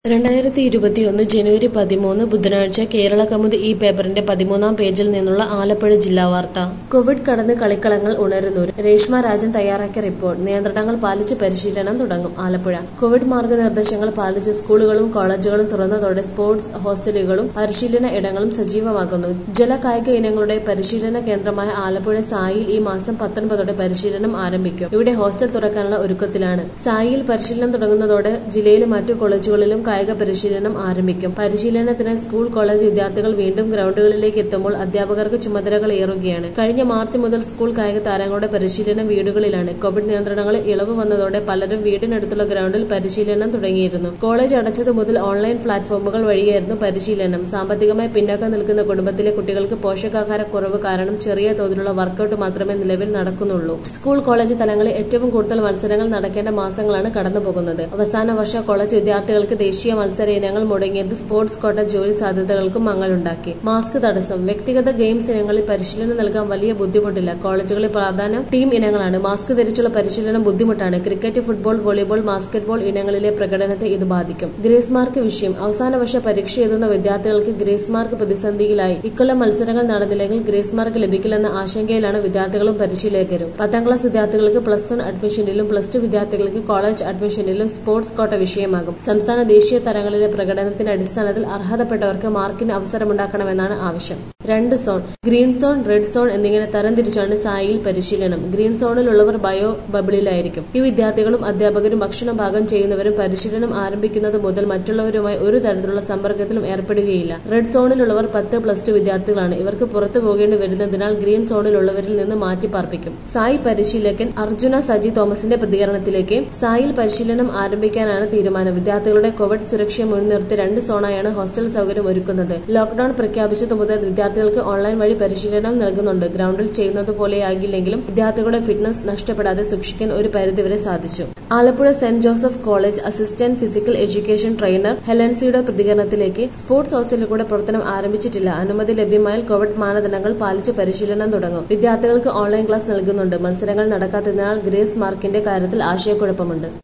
2021 ജനുവരി 13 ബുധനാഴ്ച കേരളകൗമുദി ഈ പേപ്പറിന്റെ 13-ാം പേജിൽ നിന്നുള്ള ആലപ്പുഴ ജില്ലാ വാർത്ത. കോവിഡ് കടന്ന് കളിക്കളങ്ങൾ ഉണരുന്നു. രേഷ്മ രാജൻ തയ്യാറാക്കിയ റിപ്പോർട്ട്. നിയന്ത്രണങ്ങൾ പാലിച്ച് പരിശീലനം തുടങ്ങും. ആലപ്പുഴ. കോവിഡ് മാർഗനിർദ്ദേശങ്ങൾ പാലിച്ച് സ്കൂളുകളും കോളേജുകളും തുറന്നതോടെ സ്പോർട്സ് ഹോസ്റ്റലുകളും പരിശീലന ഇടങ്ങളും സജീവമാകുന്നു. ജലകായിക ഇനങ്ങളുടെ പരിശീലന കേന്ദ്രമായ ആലപ്പുഴ സായിയിൽ ഈ മാസം 19 പരിശീലനം ആരംഭിക്കും. ഇവിടെ ഹോസ്റ്റൽ തുറക്കാനുള്ള ഒരുക്കത്തിലാണ്. സായിയിൽ പരിശീലനം തുടങ്ങുന്നതോടെ ജില്ലയിലെ മറ്റു കോളേജുകളിലും കായിക പരിശീലനം ആരംഭിക്കും. പരിശീലനത്തിന് സ്കൂൾ കോളേജ് വിദ്യാർത്ഥികൾ വീണ്ടും ഗ്രൗണ്ടുകളിലേക്ക് എത്തുമ്പോൾ അധ്യാപകർക്ക് ചുമതലകൾ ഏറുകയാണ്. കഴിഞ്ഞ മാർച്ച് മുതൽ സ്കൂൾ കായിക താരങ്ങളുടെ പരിശീലനം വീടുകളിലാണ്. കോവിഡ് നിയന്ത്രണങ്ങളിൽ ഇളവ് വന്നതോടെ പലരും വീടിനടുത്തുള്ള ഗ്രൗണ്ടിൽ പരിശീലനം തുടങ്ങിയിരുന്നു. കോളേജ് അടച്ചതു മുതൽ ഓൺലൈൻ പ്ലാറ്റ്ഫോമുകൾ വഴിയായിരുന്നു പരിശീലനം. സാമ്പത്തികമായി പിന്നാക്കം നിൽക്കുന്ന കുടുംബത്തിലെ കുട്ടികൾക്ക് പോഷകാഹാരക്കുറവ് കാരണം ചെറിയ തോതിലുള്ള വർക്കൌട്ട് മാത്രമേ നിലവിൽ നടക്കുന്നുള്ളൂ. സ്കൂൾ കോളേജ് തലങ്ങളിൽ ഏറ്റവും കൂടുതൽ മത്സരങ്ങൾ നടക്കേണ്ട മാസങ്ങളാണ് കടന്നുപോകുന്നത്. അവസാന വർഷ കോളേജ് വിദ്യാർത്ഥികൾക്ക് ദേശീയ മത്സര ഇനങ്ങൾ മുടങ്ങിയത് സ്പോർട്സ് കോട്ട ജോലി സാധ്യതകൾക്കും മങ്ങലുണ്ടാക്കി. മാസ്ക് തടസ്സം. വ്യക്തിഗത ഗെയിംസ് ഇനങ്ങളിൽ പരിശീലനം നൽകാൻ വലിയ ബുദ്ധിമുട്ടില്ല. കോളേജുകളിൽ പ്രാധാന്യം ടീം ഇനങ്ങളാണ്. മാസ്ക് ധരിച്ചുള്ള പരിശീലനം ബുദ്ധിമുട്ടാണ്. ക്രിക്കറ്റ്, ഫുട്ബോൾ, വോളിബോൾ, ബാസ്കറ്റ്ബോൾ ഇനങ്ങളിലെ പ്രകടനത്തെ ഇത് ബാധിക്കും. ഗ്രേസ് മാർക്ക് വിഷയം. അവസാന വർഷ പരീക്ഷ എഴുതുന്ന വിദ്യാർത്ഥികൾക്ക് ഗ്രേസ് മാർക്ക് പ്രതിസന്ധിയിലായി. ഇക്കൊല്ലം മത്സരങ്ങൾ നടന്നില്ലെങ്കിൽ ഗ്രേസ് മാർക്ക് ലഭിക്കില്ലെന്ന ആശങ്കയിലാണ് വിദ്യാർത്ഥികളും പരിശീലകരും. 10ാം ക്ലാസ് വിദ്യാർത്ഥികൾക്ക് +1 അഡ്മിഷനിലും +2 വിദ്യാർത്ഥികൾക്ക് കോളേജ് അഡ്മിഷനിലും സ്പോർട്സ് കോട്ട വിഷയമാകും. സംസ്ഥാന ദേശീയ തലങ്ങളിലെ പ്രകടനത്തിന്റെ അടിസ്ഥാനത്തിൽ അർഹതപ്പെട്ടവർക്ക് മാർക്കിന് അവസരമുണ്ടാക്കണമെന്നാണ് ആവശ്യം. 2 zone. Green zone, red zone എന്നിങ്ങനെ തരംതിരിച്ചാണ് സായിയിൽ പരിശീലനം. ഗ്രീൻ സോണിലുള്ളവർ ബയോ ബബിളിലായിരിക്കും. ഈ വിദ്യാർത്ഥികളും അധ്യാപകരും ഭക്ഷണം പാകം ചെയ്യുന്നവരും പരിശീലനം ആരംഭിക്കുന്നത് മുതൽ മറ്റുള്ളവരുമായി ഒരു തരത്തിലുള്ള സമ്പർക്കത്തിലും ഏർപ്പെടുകയില്ല. റെഡ് സോണിലുള്ളവർ 10+2 വിദ്യാർത്ഥികളാണ്. ഇവർക്ക് പുറത്തു പോകേണ്ടി വരുന്നതിനാൽ ഗ്രീൻ സോണിലുള്ളവരിൽ നിന്ന് മാറ്റിപ്പാർപ്പിക്കും. സായി പരിശീലകൻ അർജുന സജി തോമസിന്റെ പ്രതികരണത്തിലേക്ക്. സായിൽ പരിശീലനം ആരംഭിക്കാനാണ് തീരുമാനം. വിദ്യാർത്ഥികളുടെ കോവിഡ് സുരക്ഷയെ മുൻനിർത്തി 2 സോണായാണ് ഹോസ്റ്റൽ സൗകര്യം ഒരുക്കുന്നത്. ലോക്ഡൌൺ പ്രഖ്യാപിച്ചതു മുതൽ വിദ്യാർത്ഥികൾക്ക് ഓൺലൈൻ വഴി പരിശീലനം നൽകുന്നുണ്ട്. ഗ്രൗണ്ടിൽ ചെയ്യുന്നതുപോലെയാകില്ലെങ്കിലും വിദ്യാർത്ഥികളുടെ ഫിറ്റ്നസ് നഷ്ടപ്പെടാതെ സൂക്ഷിക്കാൻ ഒരു പരിധിവരെ സാധിച്ചു. Alappuzha saint Joseph college assistant physical education trainer ഹെലൻസിയുടെ പ്രതികരണത്തിലേക്ക്. സ്പോർട്സ് ഹോസ്റ്റലുകളുടെ പ്രവർത്തനം ആരംഭിച്ചിട്ടില്ല. അനുമതി ലഭ്യമായാൽ കോവിഡ് മാനദണ്ഡങ്ങൾ പാലിച്ച് പരിശീലനം തുടങ്ങും. വിദ്യാർത്ഥികൾക്ക് ഓൺലൈൻ ക്ലാസ് നൽകുന്നുണ്ട്. മത്സരങ്ങൾ നടക്കാത്തതിനാൽ ഗ്രേസ് മാർക്കിന്റെ കാര്യത്തിൽ ആശയക്കുഴപ്പമുണ്ട്.